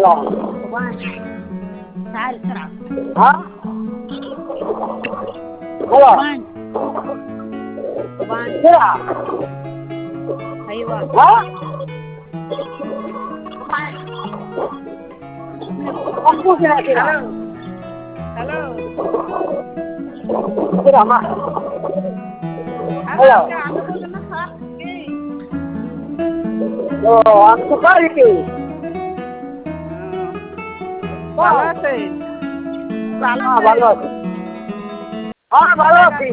Hả? Hello. Kira. Hả? Aku kira. Hello. Kira ma. Hello. আমি তো পারি কি ভালো আছেন? ভালো আছি হ্যাঁ ভালো আছি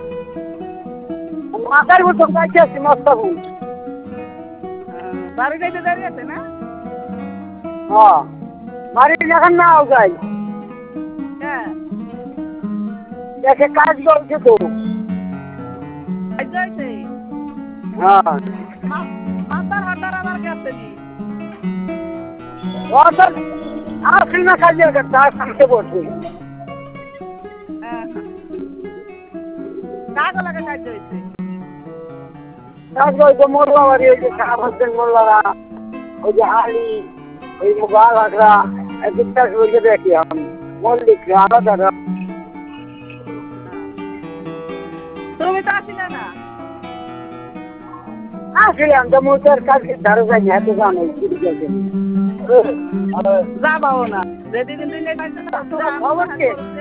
মাথার মতো কাছে আছি মস্তাবু বাড়ি যাইতে দেরি আছে না? হ্যাঁ বাড়ি যখন না যাই হ্যাঁ দেখে কাজ করছে তো কাজ যাইছে হ্যাঁ মাতার হাতার আমার কাছে নি অর্থাৎ আসল না কাজ করতে আসতে বলছি কাজ লাগে কাজ যাইছে কাজ করতে মোল্লা বাড়ি ওই যে শাহ হোসেন মোল্লারা ওই যে আলী ওই মুগা ঘাটরা একদিন কাজ বলতে দেখি আমি মল্লিক আলাদা তুমি তো আসিলে না আসলাম তো মোটার কাছে ধারে যাই এত জানো যাবাও না যেদিন দিন খবর কে